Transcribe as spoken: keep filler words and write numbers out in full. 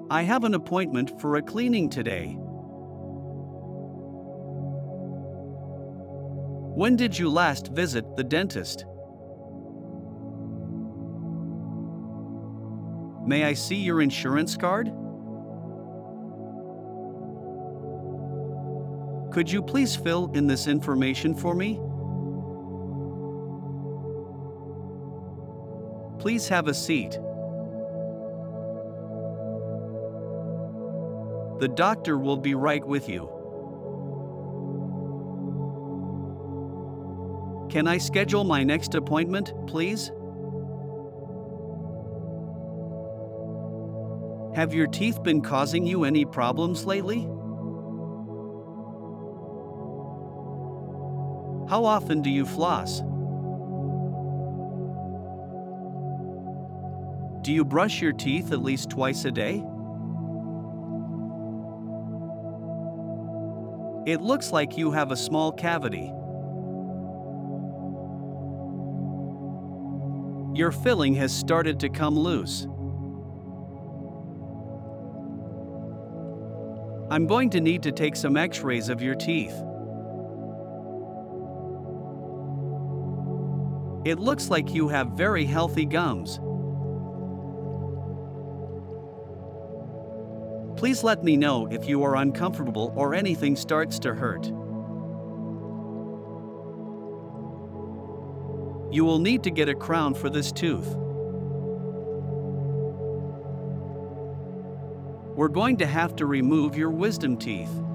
I have an appointment for a cleaning today. When did you last visit the dentist? May I see your insurance card? Could you please fill in this information for me? Please have a seat. The doctor will be right with you. Can I schedule my next appointment, please? Have your teeth been causing you any problems lately? How often do you floss? Do you brush your teeth at least twice a day? It looks like you have a small cavity. Your filling has started to come loose. I'm going to need to take some x-rays of your teeth. It looks like you have very healthy gums. Please let me know if you are uncomfortable or anything starts to hurt. You will need to get a crown for this tooth. We're going to have to remove your wisdom teeth.